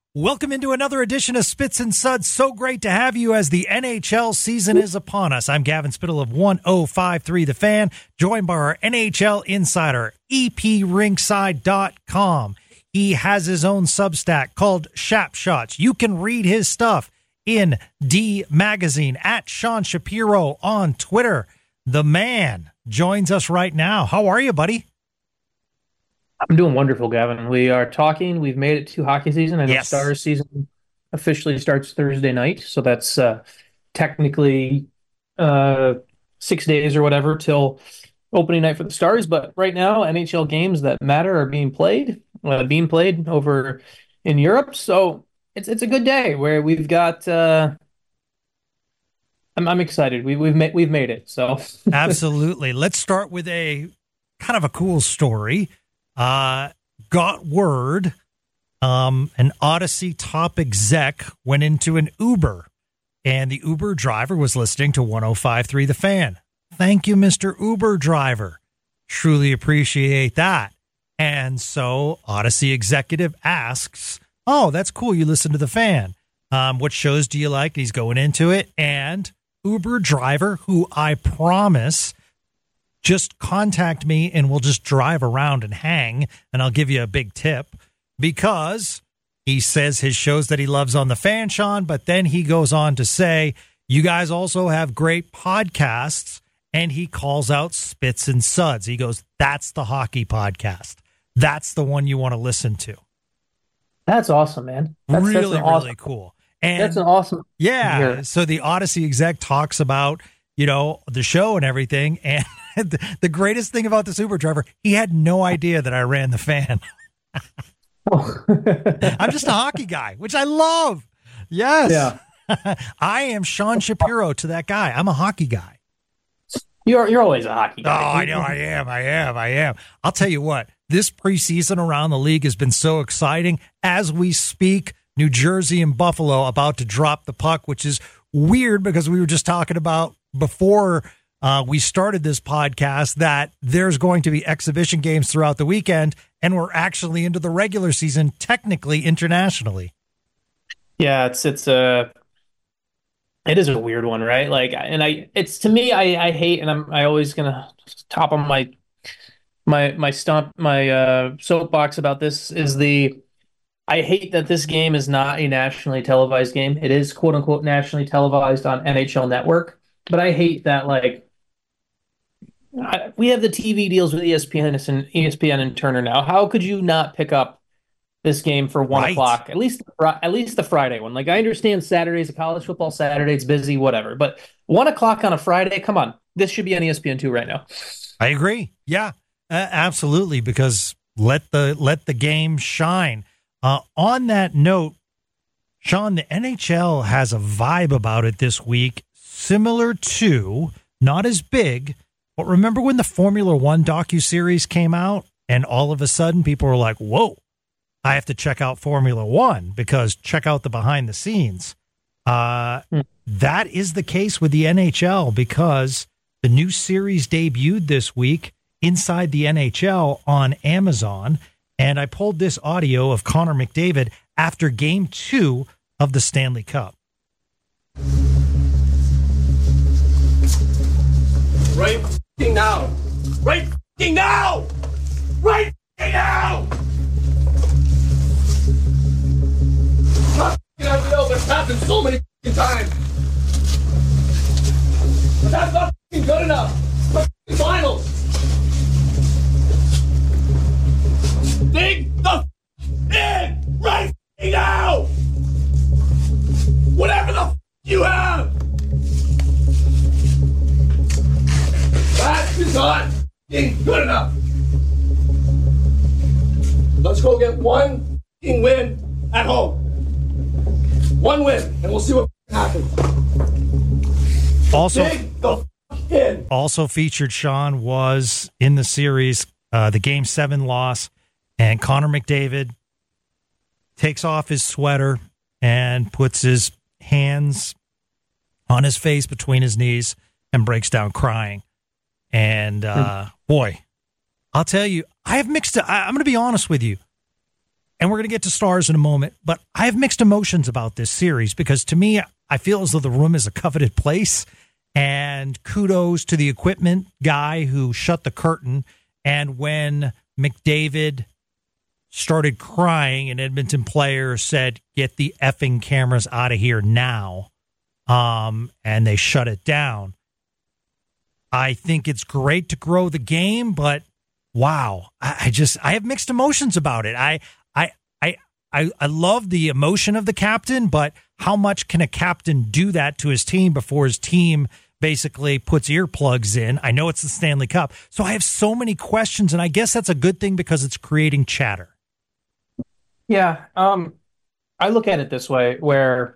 Welcome into another edition of Spits and Suds. So great to have you as the NHL season is upon us. I'm Gavin Spittle of 1053 The Fan, joined by our NHL insider, EPRinkside.com. He has his own Substack called Shap Shots. You can read his stuff in D Magazine at Sean Shapiro on Twitter. The man joins us right now. How are you, buddy? I'm doing wonderful, Gavin. We are talking. We've made it to hockey season. I know Stars season officially starts Thursday night, so that's technically 6 days or whatever till opening night for the Stars. But right now, NHL games that matter are being played over in Europe. So it's a good day where we've got. I'm excited. We've made it. So absolutely. Let's start with a kind of a cool story. Got word, an Odyssey top exec went into an Uber, and the Uber driver was listening to 1053 The Fan. Thank you, Mr. Uber driver. Truly appreciate that. And so Odyssey executive asks, oh, that's cool. You listen to The Fan. What shows do you like? He's going into it. And Uber driver, who I promise just contact me and we'll just drive around and hang, and I'll give you a big tip, because he says his shows that he loves on The Fan, Sean, but then he goes on to say, you guys also have great podcasts, and he calls out Spits and Suds. He goes, that's the hockey podcast. That's the one you want to listen to. That's awesome, man. That's really cool. And that's an awesome. Yeah. So the Odyssey exec talks about, the show and everything, and the greatest thing about this Uber driver, he had no idea that I ran The Fan. I'm just a hockey guy, which I love. Yes. Yeah. I am Sean Shapiro to that guy. I'm a hockey guy. You're always a hockey guy. Oh, I know. I am. I'll tell you what, this preseason around the league has been so exciting. As we speak, New Jersey and Buffalo about to drop the puck, which is weird because we were just talking about before we started this podcast that there's going to be exhibition games throughout the weekend, and we're actually into the regular season, technically internationally. Yeah, it is a weird one, right? Like, and I hate, and I always gonna top on my soapbox about this is I hate that this game is not a nationally televised game. It is quote unquote nationally televised on NHL Network. But I hate that, we have the TV deals with ESPN and Turner now. How could you not pick up this game for 1 o'clock? At least the Friday one. Like, I understand Saturday's a college football Saturday, it's busy, whatever. But 1 o'clock on a Friday, come on, this should be on ESPN2 right now. I agree. Yeah, absolutely. Because let the game shine. On that note, Sean, the NHL has a vibe about it this week. Similar to, not as big, but remember when the Formula One docuseries came out and all of a sudden people were like, whoa, I have to check out Formula One because check out the behind the scenes. That is the case with the NHL because the new series debuted this week Inside the NHL on Amazon. And I pulled this audio of Connor McDavid after Game 2 of the Stanley Cup. Right now. Right now. Right now. I know, but it's happened so many times. But that's not good enough. The finals. Dig the in right now. Whatever the you have. That is not good enough. Let's go get one win at home. One win, and we'll see what happens. Also featured, Sean, was in the series, the Game 7 loss, and Connor McDavid takes off his sweater and puts his hands on his face between his knees and breaks down crying. And boy, I'll tell you, I have mixed. I'm going to be honest with you. and we're going to get to stars in a moment, but I have mixed emotions about this series because to me, I feel as though the room is a coveted place, and kudos to the equipment guy who shut the curtain. And when McDavid started crying, an Edmonton player said, "Get the effing cameras out of here now." And they shut it down. I think it's great to grow the game, but wow, I have mixed emotions about it. I love the emotion of the captain, but how much can a captain do that to his team before his team basically puts earplugs in? I know it's the Stanley Cup. So I have so many questions, and I guess that's a good thing because it's creating chatter. Yeah. I look at it this way, where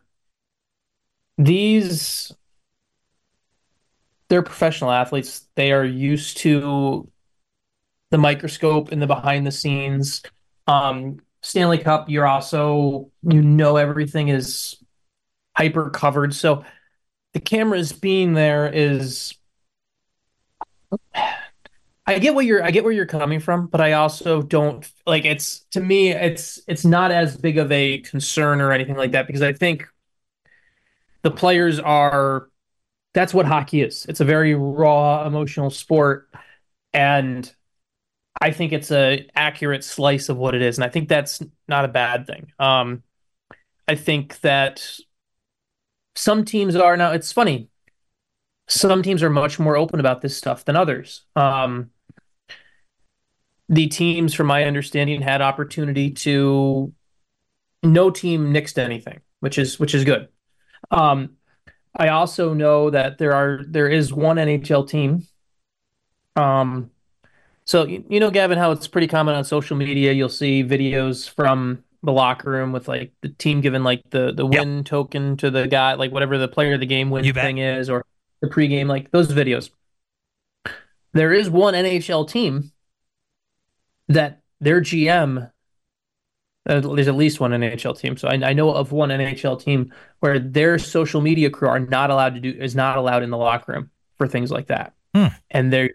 they're professional athletes. They are used to the microscope and the behind the scenes. Stanley Cup, everything is hyper covered. So the cameras being there is, I get where you're coming from, but I also don't like to me, it's not as big of a concern or anything like that, because I think the players that's what hockey is. It's a very raw, emotional sport. And I think it's a accurate slice of what it is. And I think that's not a bad thing. I think that some teams are now, it's funny. Some teams are much more open about this stuff than others. The teams, from my understanding, had opportunity to, no team nixed anything, which is good. I also know that there is one NHL team. So Gavin, how it's pretty common on social media. You'll see videos from the locker room with like the team giving like the win token to the guy, like whatever the player of the game win thing is, or the pregame, like those videos. There is one NHL team that their GM, there's at least one NHL team. So I know of one NHL team where their social media crew is not allowed in the locker room for things like that. And this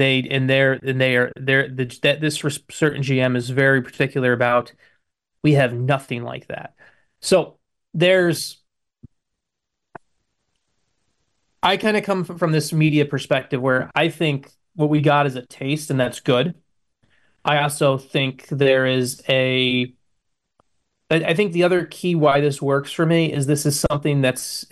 certain GM is very particular about, we have nothing like that. So I kind of come from this media perspective where I think what we got is a taste, and that's good. I also think I think the other key why this works for me is this is something it's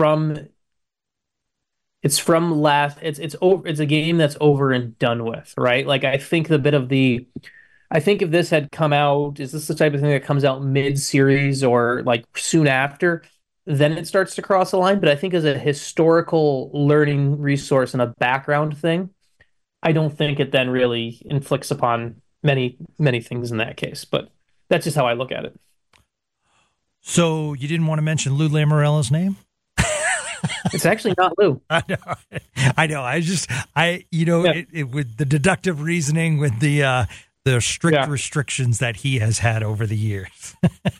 a game that's over and done with, right? Like I think if this had come out, is this the type of thing that comes out mid-series or like soon after, then it starts to cross the line. But I think as a historical learning resource and a background thing, I don't think it then really inflicts upon many, many things in that case. But that's just how I look at it. So you didn't want to mention Lou Lamoriello's name? It's actually not Lou. I know. With the deductive reasoning, with the strict restrictions that he has had over the years.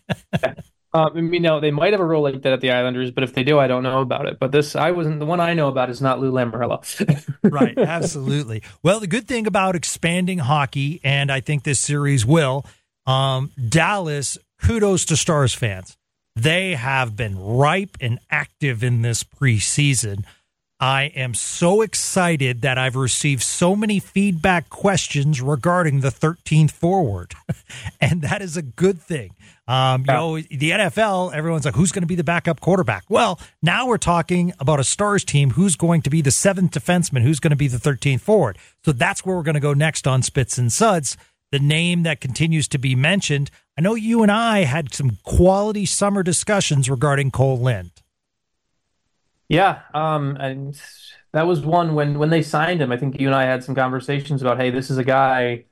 They might have a rule like that at the Islanders, but if they do, I don't know about it. But the one I know about is not Lou Lamoriello. Right, absolutely. Well, the good thing about expanding hockey, and I think this series will, Dallas, kudos to Stars fans. They have been ripe and active in this preseason. I am so excited that I've received so many feedback questions regarding the 13th forward, and that is a good thing. The NFL, everyone's like, who's going to be the backup quarterback? Well, now we're talking about a Stars team. Who's going to be the 7th defenseman? Who's going to be the 13th forward? So that's where we're going to go next on Spits and Suds. The name that continues to be mentioned. I know you and I had some quality summer discussions regarding Cole Lind. Yeah, and that was one when they signed him. I think you and I had some conversations about, hey, this is a guy.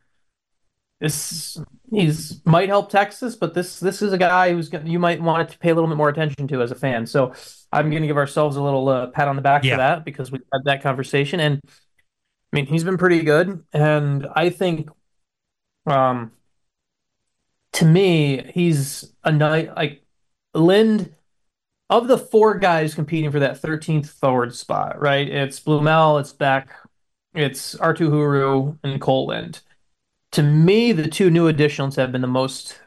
He's might help Texas, but this is a guy you might want to pay a little bit more attention to as a fan. So I'm going to give ourselves a little pat on the back for that, because we had that conversation, and I mean he's been pretty good, and I think. To me, he's a night like Lind. Of the 4 guys competing for that 13th forward spot, right? It's Blumel, it's Beck, it's Arttu Huru, and Cole Lind. To me, the 2 new additions have been the most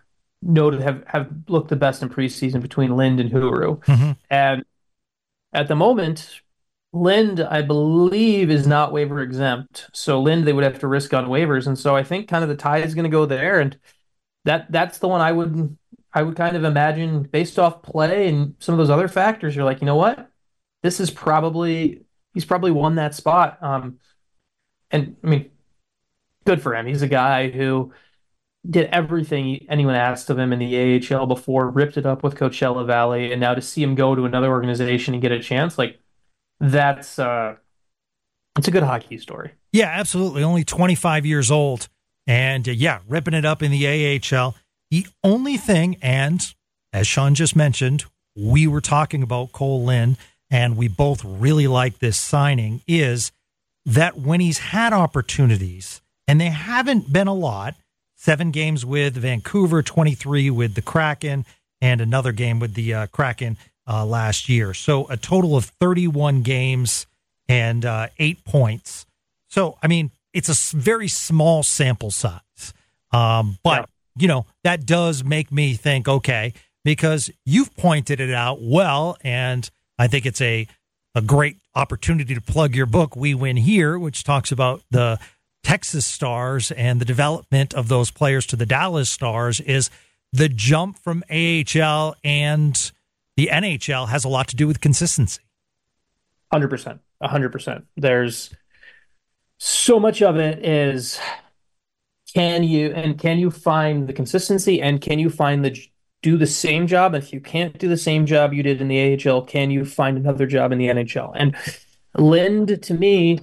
noted have looked the best in preseason between Lind and Huru. Mm-hmm. And at the moment, Lind, I believe, is not waiver exempt. So Lind, they would have to risk on waivers. And so I think kind of the tie is going to go there. And that's the one I would kind of imagine based off play and some of those other factors. You're like, you know what? This is probably he's probably won that spot. And I mean, good for him. He's a guy who did everything anyone asked of him in the AHL before, ripped it up with Coachella Valley, and now to see him go to another organization and get a chance, like that's it's a good hockey story. Yeah, absolutely. Only 25 years old, and yeah, ripping it up in the AHL. The only thing, and as Sean just mentioned, we were talking about Cole Lind, and we both really like this signing, is that when he's had opportunities, and they haven't been a lot, 7 games with Vancouver, 23 with the Kraken, and another game with the Kraken last year. So a total of 31 games and 8 points. So, I mean, it's a very small sample size. But, you know, that does make me think, okay, because you've pointed it out well, and I think it's a great opportunity to plug your book, We Win Here, which talks about the Texas Stars and the development of those players to the Dallas Stars. Is the jump from AHL and the NHL has a lot to do with consistency. 100%. 100%. There's so much of it is can you find the consistency, and can you do the same job? And if you can't do the same job you did in the AHL, can you find another job in the NHL? And Lind, to me,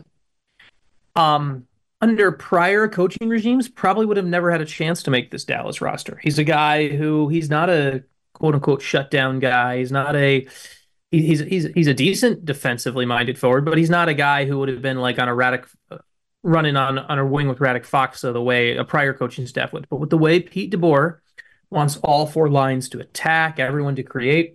under prior coaching regimes, probably would have never had a chance to make this Dallas roster. He's a guy he's not a quote unquote shutdown guy. He's not he's a decent defensively minded forward, but he's not a guy who would have been like on a Radek running on a wing with Radek Faksa the way a prior coaching staff would. But with the way Pete DeBoer wants all 4 lines to attack, everyone to create,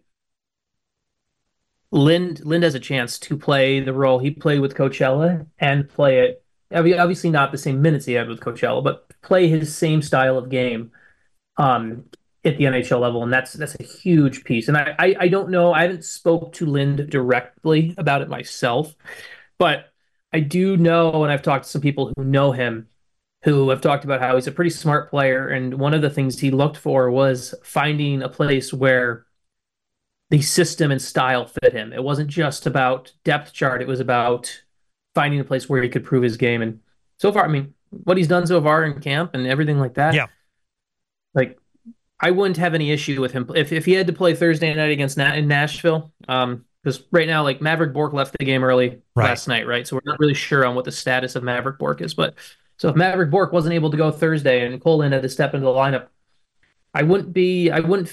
Lind has a chance to play the role he played with Coachella and play it. Obviously not the same minutes he had with Coachella, but play his same style of game at the NHL level, and that's a huge piece. And I don't know, I haven't spoke to Lind directly about it myself, but I do know, and I've talked to some people who know him, who have talked about how he's a pretty smart player, and one of the things he looked for was finding a place where the system and style fit him. It wasn't just about depth chart, it was about finding a place where he could prove his game. And so far, I mean, what he's done so far in camp and everything like that, yeah, like I wouldn't have any issue with him if he had to play Thursday night against in Nashville. Because right now, like Maverick Bourque left the game early last night, right? So we're not really sure on what the status of Maverick Bourque is. But so if Maverick Bourque wasn't able to go Thursday and Cole Lind had to step into the lineup, I wouldn't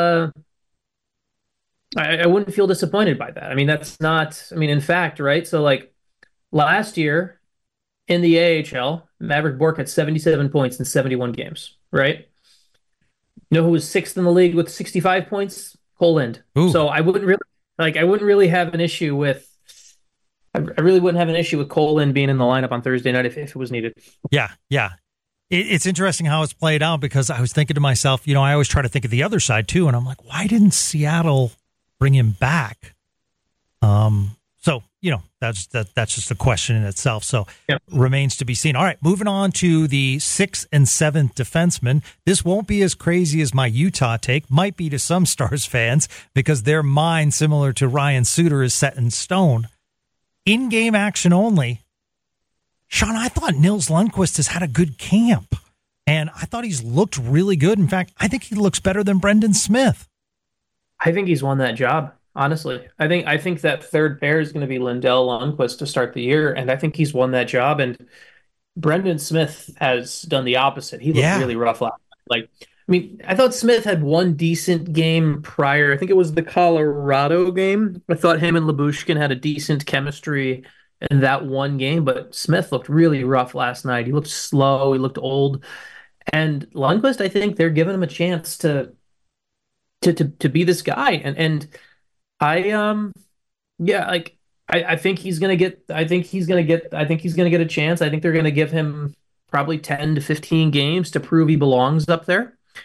feel disappointed by that. I mean, that's not, I mean, in fact, right? So like last year in the AHL, Maverick Bourque had 77 points in 71 games, right? You know who was 6th in the league with 65 points? Cole Lind. So I wouldn't really have an issue with I really wouldn't have an issue with Cole Lind being in the lineup on Thursday night if it was needed. Yeah. It's interesting how it's played out, because I was thinking to myself, you know, I always try to think of the other side too, and I'm like, why didn't Seattle bring him back? So, you know, that's just a question in itself. So Remains to be seen. All right, moving on to the 6th and 7th defensemen. This won't be as crazy as my Utah take. Might be to some Stars fans, because their mind, similar to Ryan Suter, is set in stone. In-game action only. Sean, I thought Nils Lundkvist has had a good camp, and I thought he's looked really good. In fact, I think he looks better than Brendan Smith. I think he's won that job. Honestly, I think that third pair is going to be Lindell Lundkvist to start the year, and I think he's won that job. And Brendan Smith has done the opposite. He looked really rough last night. Like, I mean, I thought Smith had one decent game prior. I think it was the Colorado game. I thought him and Lyubushkin had a decent chemistry in that one game, but Smith looked really rough last night. He looked slow. He looked old. And Lundkvist, I think they're giving him a chance to be this guy. And I think he's gonna get a chance. I think they're gonna give him probably 10 to 15 games to prove he belongs up there.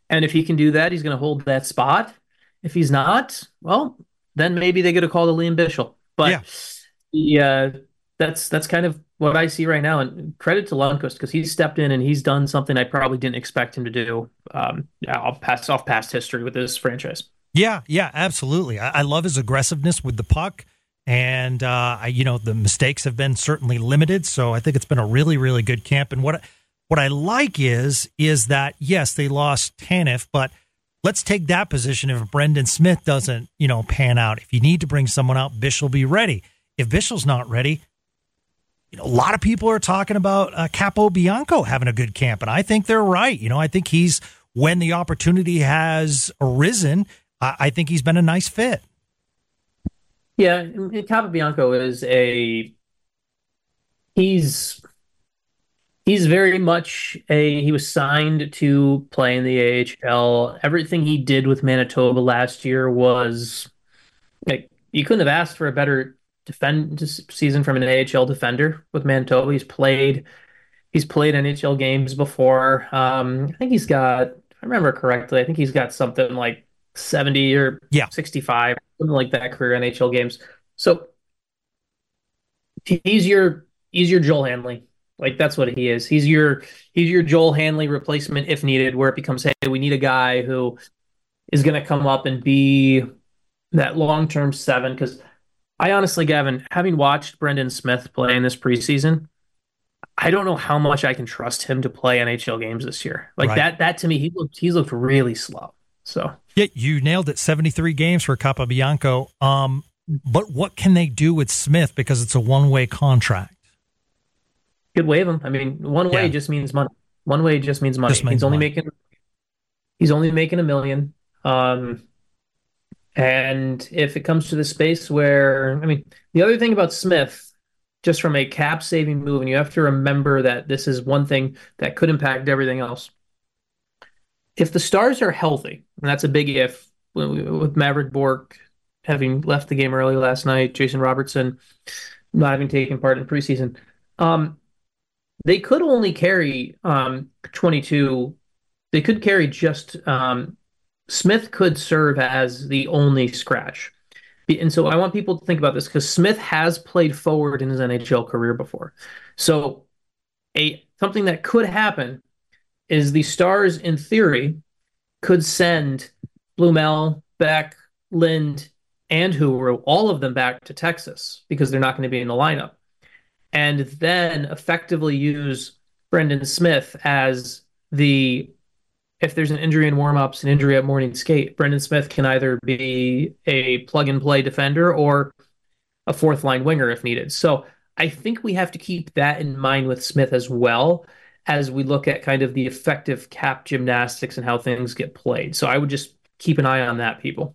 And if he can do that, he's going to hold that spot. If he's not, well, then maybe they get a call to Liam Bichsel. But yeah, that's kind of what I see right now. And credit to Lundqvist because he's stepped in and he's done something I probably didn't expect him to do. I'll pass off past history with this franchise. Yeah, absolutely. I love his aggressiveness with the puck. And, the mistakes have been certainly limited. So I think it's been a really, really good camp. And what I like is that, yes, they lost Tanev, but let's take that position if Brendan Smith doesn't, pan out. If you need to bring someone out, Bish will be ready. If Bischel's not ready, a lot of people are talking about Capo Bianco having a good camp. And I think they're right. I think when the opportunity has arisen, I think he's been a nice fit. Yeah, Capobianco is he's very much he was signed to play in the AHL. Everything he did with Manitoba last year was like you couldn't have asked for a better season from an AHL defender with Manitoba. He's played NHL games before. I think he's got, if I remember correctly, I think he's got something like 70 or 65, something like that career NHL games. So he's your Joel Hanley. Like that's what he is. He's your Joel Hanley replacement if needed, where it becomes, hey, we need a guy who is going to come up and be that long-term seven. Because I honestly, Gavin, having watched Brendan Smith play in this preseason, I don't know how much I can trust him to play NHL games this year. Like that to me, he's looked really slow. So yeah, you nailed it. 73 games for Capobianco. But what can they do with Smith because it's a one-way contract? Could waive him. I mean, one way just means money. One way just means money. He's only making $1 million. And if it comes to the space where, I mean, the other thing about Smith, just from a cap saving move, and you have to remember that this is one thing that could impact everything else. If the Stars are healthy, and that's a big if, with Maverick Bourque having left the game early last night, Jason Robertson not having taken part in preseason, they could only carry 22. They could carry just Smith could serve as the only scratch. And so I want people to think about this because Smith has played forward in his NHL career before. So something that could happen is the Stars, in theory, could send Blumel, Beck, Lind, and Huru, all of them back to Texas because they're not going to be in the lineup. And then effectively use Brendan Smith as if there's an injury in warm-ups, an injury at morning skate, Brendan Smith can either be a plug-and-play defender or a fourth-line winger if needed. So I think we have to keep that in mind with Smith as well as we look at kind of the effective cap gymnastics and how things get played. So I would just keep an eye on that, people.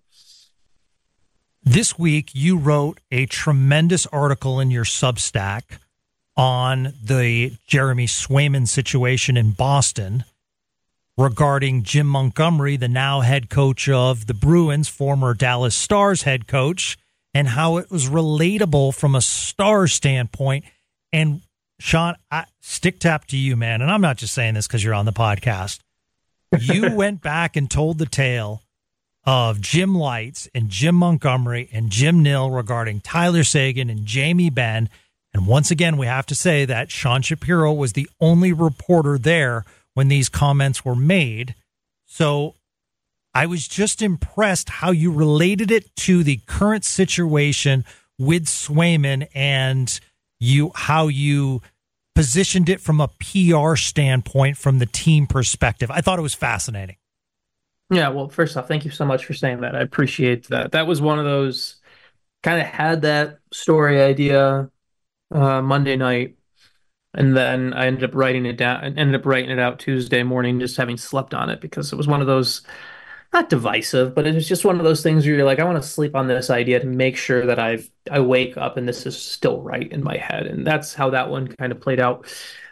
This week, you wrote a tremendous article in your Substack on the Jeremy Swayman situation in Boston regarding Jim Montgomery, the now head coach of the Bruins, former Dallas Stars head coach, and how it was relatable from a Star standpoint. And Sean, stick tap to you, man. And I'm not just saying this because you're on the podcast. You went back and told the tale of Jim Lights and Jim Montgomery and Jim Nill regarding Tyler Seguin and Jamie Benn. And once again, we have to say that Sean Shapiro was the only reporter there when these comments were made. So I was just impressed how you related it to the current situation with Swayman and how you positioned it from a PR standpoint from the team perspective. I thought it was fascinating. Yeah, well, first off, thank you so much for saying that. I appreciate that. That was one of those, kind of had that story idea Monday night, and then I ended up writing it out Tuesday morning, just having slept on it because it was one of those, not divisive, but it was just one of those things where you're like, I want to sleep on this idea to make sure that I wake up and this is still right in my head. And that's how that one kind of played out.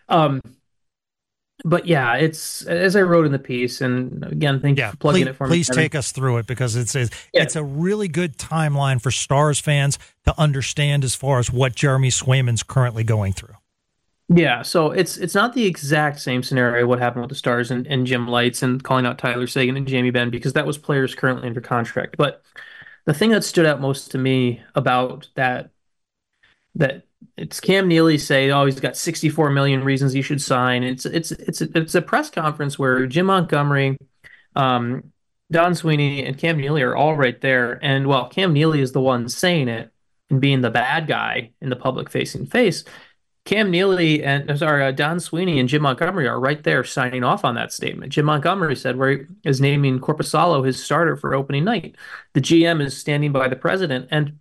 But yeah, it's as I wrote in the piece, and again, thank you for plugging it for me. Please take us through it because it's a really good timeline for Stars fans to understand as far as what Jeremy Swayman's currently going through. Yeah, so it's not the exact same scenario what happened with the Stars and Jim Lights and calling out Tyler Seguin and Jamie Benn because that was players currently under contract. But the thing that stood out most to me about that it's Cam Neely say, oh, he's got 64 million reasons he should sign. It's a press conference where Jim Montgomery, um, Don Sweeney, and Cam Neely are all right there. And while Cam Neely is the one saying it and being the bad guy in the public facing face, Cam Neely and sorry, Don Sweeney and Jim Montgomery are right there signing off on that statement. Jim Montgomery said where he is naming Korpisalo his starter for opening night. The GM is standing by the president, and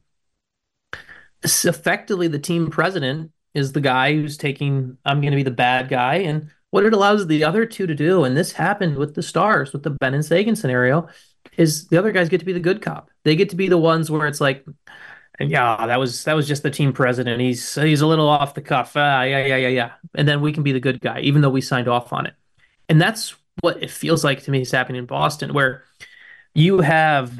effectively the team president is the guy who's taking, I'm going to be the bad guy. And what it allows the other two to do, and this happened with the Stars, with the Benn and Seguin scenario, is the other guys get to be the good cop. They get to be the ones where it's like, yeah, that was just the team president. He's a little off the cuff. Yeah. And then we can be the good guy, even though we signed off on it. And that's what it feels like to me is happening in Boston, where you have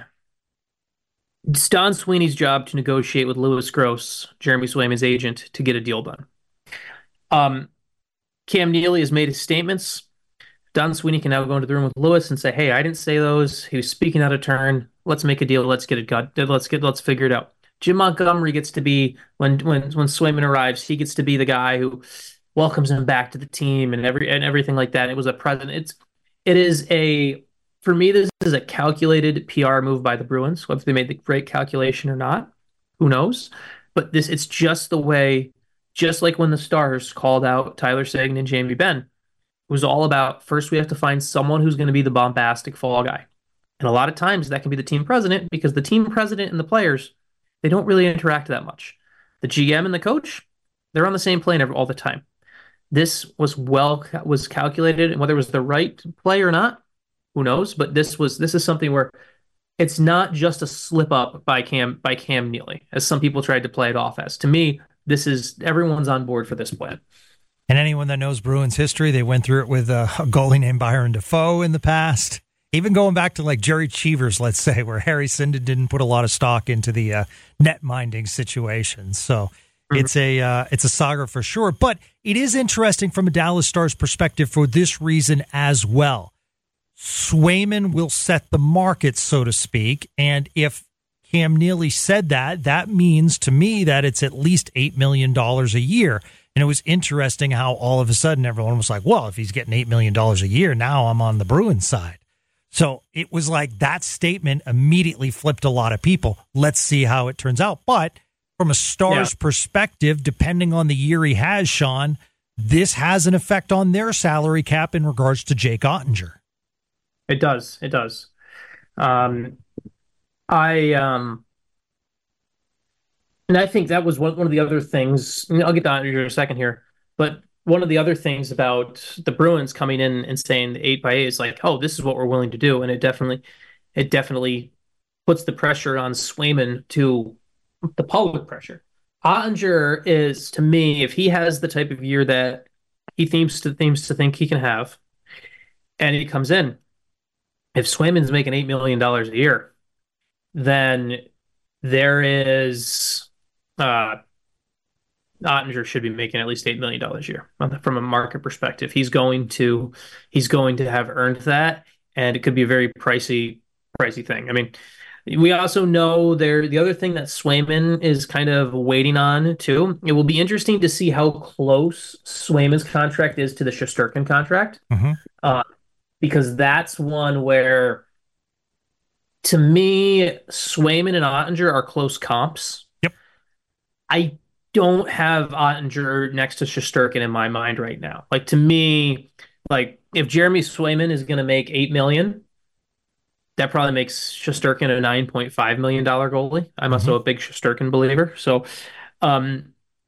it's Don Sweeney's job to negotiate with Louis Gross, Jeremy Swayman's agent, to get a deal done. Um, Cam Neely has made his statements. Don Sweeney can now go into the room with Louis and say, "Hey, I didn't say those. He was speaking out of turn. Let's make a deal. Let's get it got. Let's figure it out." Jim Montgomery gets to be when Swayman arrives. He gets to be the guy who welcomes him back to the team and everything like that. It was a present. It is a for me. This is a calculated PR move by the Bruins. Whether they made the great calculation or not, who knows? But it's just the way. Just like when the Stars called out Tyler Seguin and Jamie Benn, it was all about first we have to find someone who's going to be the bombastic fall guy. And a lot of times that can be the team president because the team president and the players, they don't really interact that much. The GM and the coach, they're on the same plane all the time. This was calculated, and whether it was the right play or not, who knows? But this is something where it's not just a slip up by Cam Neely, as some people tried to play it off as. To me, this is everyone's on board for this plan. And anyone that knows Bruins history, they went through it with a goalie named Byron Dafoe in the past. Even going back to like Jerry Cheevers, let's say, where Harry Sinden didn't put a lot of stock into the net minding situation. So it's a saga for sure. But it is interesting from a Dallas Stars perspective for this reason as well. Swayman will set the market, so to speak. And if Cam Neely said that, that means to me that it's at least $8 million a year. And it was interesting how all of a sudden everyone was like, well, if he's getting $8 million a year, now I'm on the Bruins side. So it was like that statement immediately flipped a lot of people. Let's see how it turns out. But from a Stars perspective, depending on the year he has, Sean, this has an effect on their salary cap in regards to Jake Oettinger. It does. And I think that was one of the other things. I'll get to Oettinger in a second here, but one of the other things about the Bruins coming in and saying the 8x8 is like, oh, this is what we're willing to do, and it definitely puts the pressure on Swayman to the public pressure. Oettinger is, to me, if he has the type of year that he seems to think he can have, and he comes in, if Swayman's making $8 million a year, then there is Oettinger should be making at least $8 million a year from a market perspective. He's going to have earned that, and it could be a very pricey thing. I mean, we also know the other thing that Swayman is kind of waiting on too. It will be interesting to see how close Swayman's contract is to the Shesterkin contract. Because that's one where, to me, Swayman and Oettinger are close comps. Yep. I don't have Oettinger next to Shesterkin in my mind right now. Like, to me, like, if Jeremy Swayman is going to make $8 million, that probably makes Shesterkin a $9.5 million goalie. I'm also a big Shesterkin believer. So, so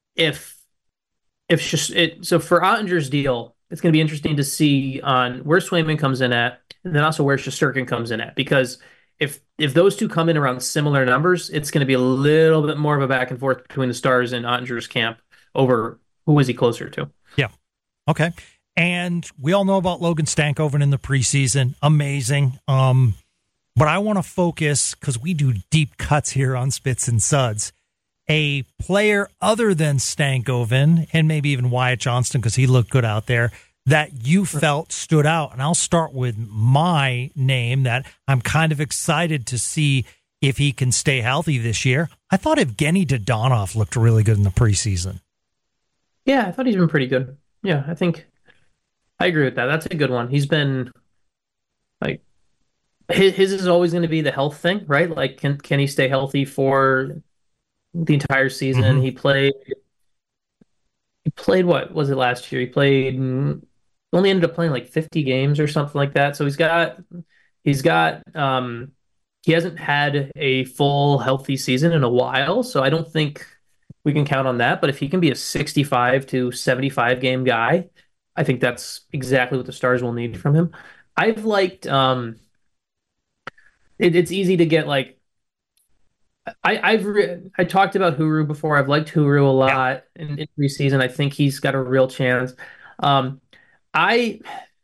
for Oettinger's deal, it's going to be interesting to see on where Swayman comes in at, and then also where Shesterkin comes in at. Because if those two come in around similar numbers, it's going to be a little bit more of a back and forth between the Stars and Oettinger's camp over who is he closer to. Yeah. Okay. And we all know about Logan Stankoven in the preseason. Amazing. But I want to focus, because we do deep cuts here on Spits and Suds, a player other than Stankoven and maybe even Wyatt Johnston, because he looked good out there, that you felt stood out? And I'll start with my name that I'm kind of excited to see if he can stay healthy this year. I thought Evgeny Dodonov looked really good in the preseason. Yeah, I thought he's been pretty good. Yeah, I think I agree with that. That's a good one. He's been like his is always going to be the health thing, right? Like, can he stay healthy for the entire season? Mm-hmm. He played what was it last year? He played only ended up playing like 50 games or something like that. So he hasn't had a full healthy season in a while. So I don't think we can count on that. But if he can be a 65 to 75 game guy, I think that's exactly what the Stars will need from him. I've liked it's easy to get like I talked about Huru before. I've liked Huru a lot in preseason. I think he's got a real chance. I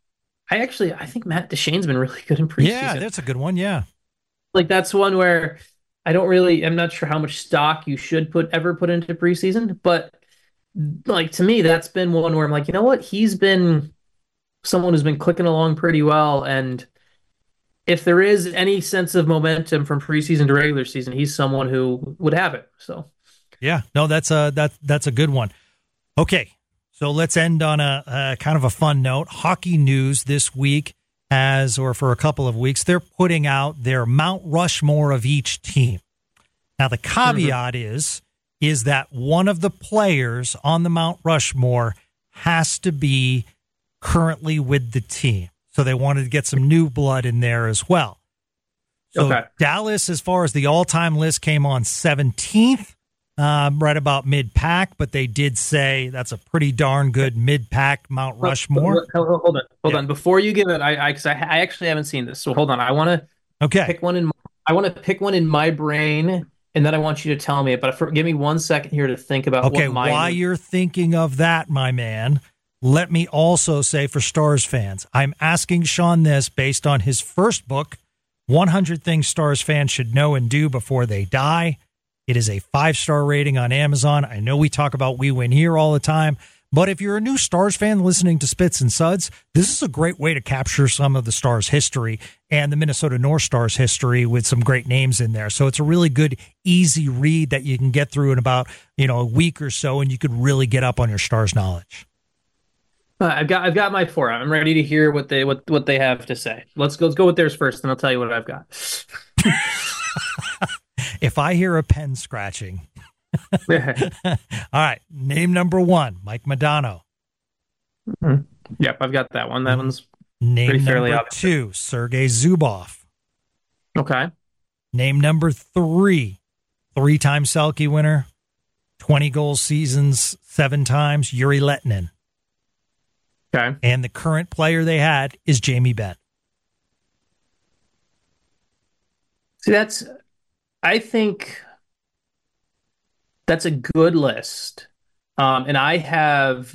think Matt Duchene's been really good in preseason. Yeah, that's a good one. Yeah. Like that's one where I'm not sure how much stock you should ever put into preseason, but like to me, that's been one where I'm like, you know what? He's been someone who's been clicking along pretty well. And if there is any sense of momentum from preseason to regular season, he's someone who would have it. So yeah, no, that's a good one. Okay. So let's end on a kind of a fun note. Hockey News this week for a couple of weeks, they're putting out their Mount Rushmore of each team. Now, the caveat is that one of the players on the Mount Rushmore has to be currently with the team. So they wanted to get some new blood in there as well. So Dallas, as far as the all-time list, came on 17th. Right about mid-pack, but they did say that's a pretty darn good mid-pack Mount Rushmore. Hold on. Before you give it, I actually haven't seen this, so hold on. I want to pick one in my brain, and then I want you to tell me it. But give me 1 second here to think about. Okay, while you're thinking of that, my man, let me also say for Stars fans, I'm asking Sean this based on his first book, 100 Things Stars Fans Should Know and Do Before They Die. It is a 5-star rating on Amazon. I know we talk about We Win Here all the time, but if you're a new Stars fan listening to Spits and Suds, this is a great way to capture some of the Stars history and the Minnesota North Stars history with some great names in there. So it's a really good, easy read that you can get through in about a week or so, and you could really get up on your Stars knowledge. I've got my 4. I'm ready to hear what they have to say. Let's go with theirs first, and I'll tell you what I've got. If I hear a pen scratching. All right. Name number 1, Mike Modano. Mm-hmm. Yep, I've got that one. That one's name pretty fairly number obvious. 2, Sergei Zubov. Okay. Name number 3, 3-time Selke winner, 20 goal seasons 7 times, Yuri Lettinen. Okay. And the current player they had is Jamie Benn. See, I think that's a good list. And I have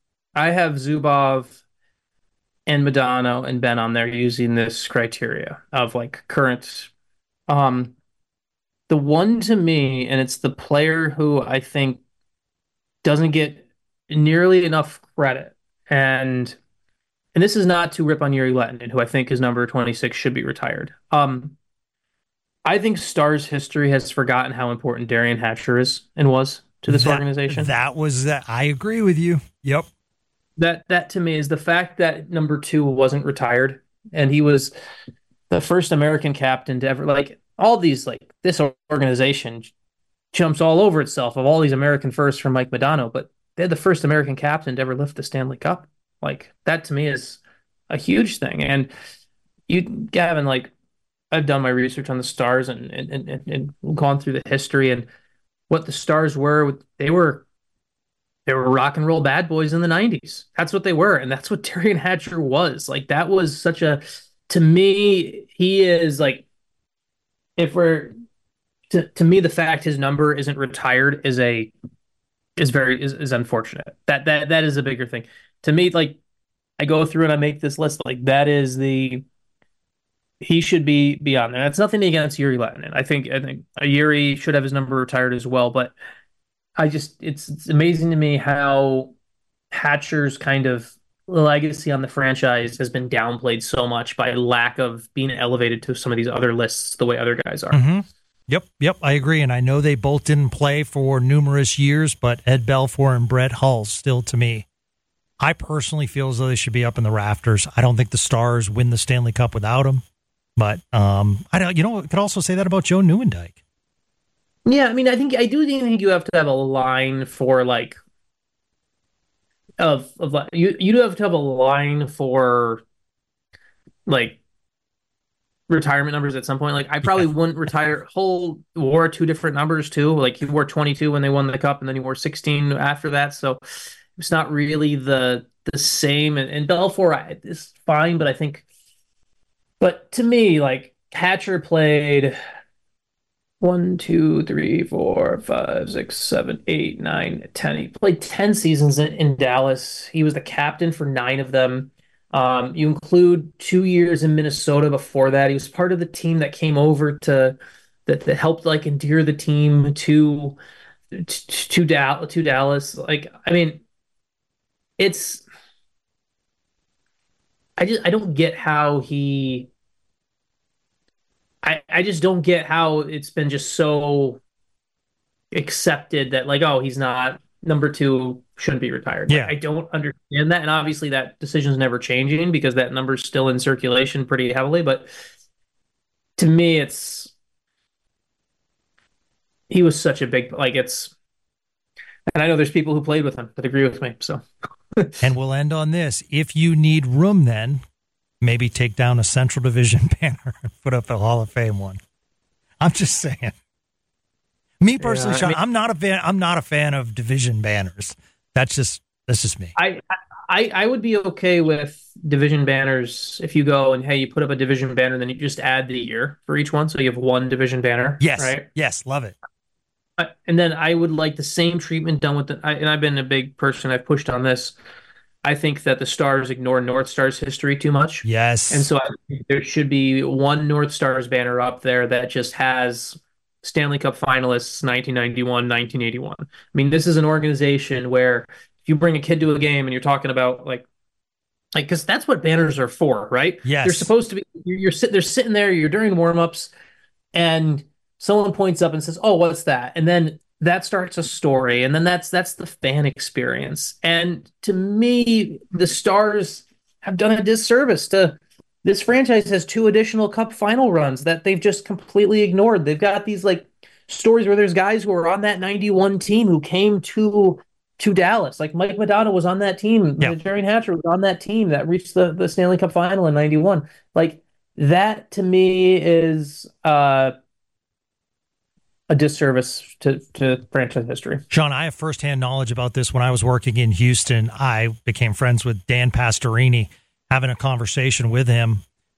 Zubov and Modano and Ben on there using this criteria of like current. The one to me, and it's the player who I think doesn't get nearly enough credit. And this is not to rip on Yuri Lettinen, who I think is number 26 should be retired. I think Stars history has forgotten how important Derian Hatcher is and was to this organization. I agree with you. Yep. That to me is the fact that number 2 wasn't retired, and he was the first American captain to ever, like, all these, like, this organization jumps all over itself of all these American firsts from Mike Modano, but they're the first American captain to ever lift the Stanley Cup. Like, that to me is a huge thing. And Gavin, like, I've done my research on the Stars and gone through the history and what the Stars were. They were rock and roll bad boys in the 90s. That's what they were. And that's what Derian Hatcher was. Like, that was to me, he is like, to me, the fact his number isn't retired is unfortunate. That is a bigger thing. To me, like, I go through and I make this list, like, he should be on there. That's nothing against Yuri Lettinen. I think Yuri should have his number retired as well, but it's amazing to me how Hatcher's kind of legacy on the franchise has been downplayed so much by lack of being elevated to some of these other lists the way other guys are. Mm-hmm. Yep, I agree. And I know they both didn't play for numerous years, but Ed Belfour and Brett Hull still, to me, I personally feel as though they should be up in the rafters. I don't think the Stars win the Stanley Cup without them. But I don't. Could also say that about Joe Nieuwendyk. Yeah, I mean, I do think you have to have a line for like you do have to have a line for like retirement numbers at some point. Like I probably wouldn't retire. Hull wore two different numbers too. Like he wore 22 when they won the cup, and then he wore 16 after that. So it's not really the same. And Belfour is fine, but to me, like Hatcher played 1, 2, 3, 4, 5, 6, 7, 8, 9, 10. He played 10 seasons in Dallas. He was the captain for 9 of them. You include 2 years in Minnesota before that. He was part of the team that came over that helped like endear the team to Dallas. Like, I mean, I don't get how I just don't get how it's been just so accepted that like, oh, he's not number 2, shouldn't be retired. Yeah. Like, I don't understand that. And obviously that decision's never changing because that number's still in circulation pretty heavily. But to me, he was such a big, like and I know there's people who played with him that agree with me. So, and we'll end on this. If you need room, then maybe take down a Central Division banner and put up a Hall of Fame one. I'm just saying. Me personally, Sean, I'm not a fan of division banners. That's just me. I would be okay with division banners if you go and, hey, you put up a division banner, then you just add the year for each one. So you have one division banner. Yes. Right? Yes. Love it. And then I would like the same treatment done with and I've been a big person. I've pushed on this. I think that the Stars ignore North Stars history too much. Yes. And so I think there should be one North Stars banner up there that just has Stanley Cup finalists 1991, 1981. I mean, this is an organization where if you bring a kid to a game and you're talking about like because that's what banners are for, right? Yes. They're supposed to be, they're sitting there, you're during warmups, and someone points up and says, "Oh, what's that?" And then that starts a story, and then that's the fan experience. And to me, the Stars have done a disservice to this franchise. Has 2 additional Cup final runs that they've just completely ignored. They've got these like stories where there's guys who are on that 91 team who came to Dallas. Like Mike Madonna was on that team. Yeah. Derian Hatcher was on that team that reached the Stanley Cup final in 91. Like that to me is a disservice to franchise history. Sean, I have firsthand knowledge about this. When I was working in Houston, I became friends with Dan Pastorini, having a conversation with him.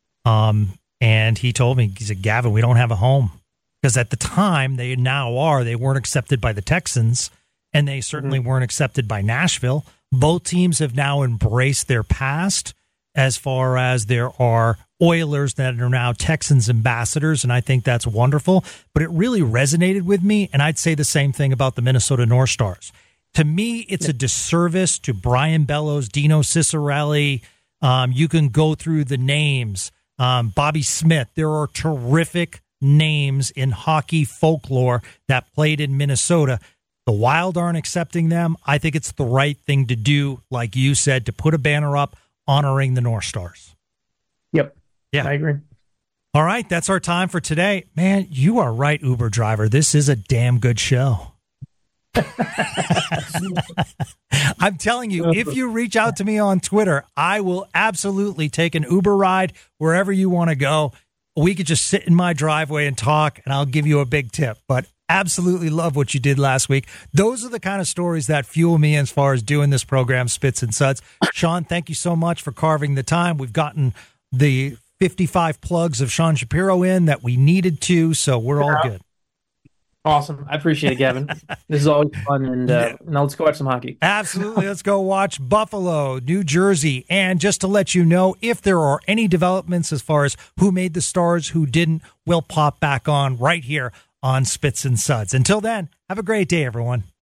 And he told me, he said, "Gavin, we don't have a home." Because at the time, they weren't accepted by the Texans, and they certainly weren't accepted by Nashville. Both teams have now embraced their past, as far as there are Oilers that are now Texans ambassadors, and I think that's wonderful. But it really resonated with me, and I'd say the same thing about the Minnesota North Stars. To me, it's a disservice to Brian Bellows, Dino Ciccarelli. You can go through the names. Bobby Smith. There are terrific names in hockey folklore that played in Minnesota. The Wild aren't accepting them. I think it's the right thing to do, like you said, to put a banner up honoring the North Stars. Yep. Yeah, I agree. All right, that's our time for today. Man, you are right, Uber driver. This is a damn good show. I'm telling you, if you reach out to me on Twitter, I will absolutely take an Uber ride wherever you want to go. We could just sit in my driveway and talk, and I'll give you a big tip. But absolutely love what you did last week. Those are the kind of stories that fuel me as far as doing this program, Spits and Suds. Sean, thank you so much for carving the time. We've gotten the 55 plugs of Sean Shapiro in that we needed to, so we're all good. Awesome. I appreciate it, Gavin. This is always fun, and now let's go watch some hockey. Absolutely. Let's go watch Buffalo, New Jersey. And just to let you know, if there are any developments as far as who made the Stars, who didn't, we'll pop back on right here on Spits and Suds. Until then, have a great day, everyone.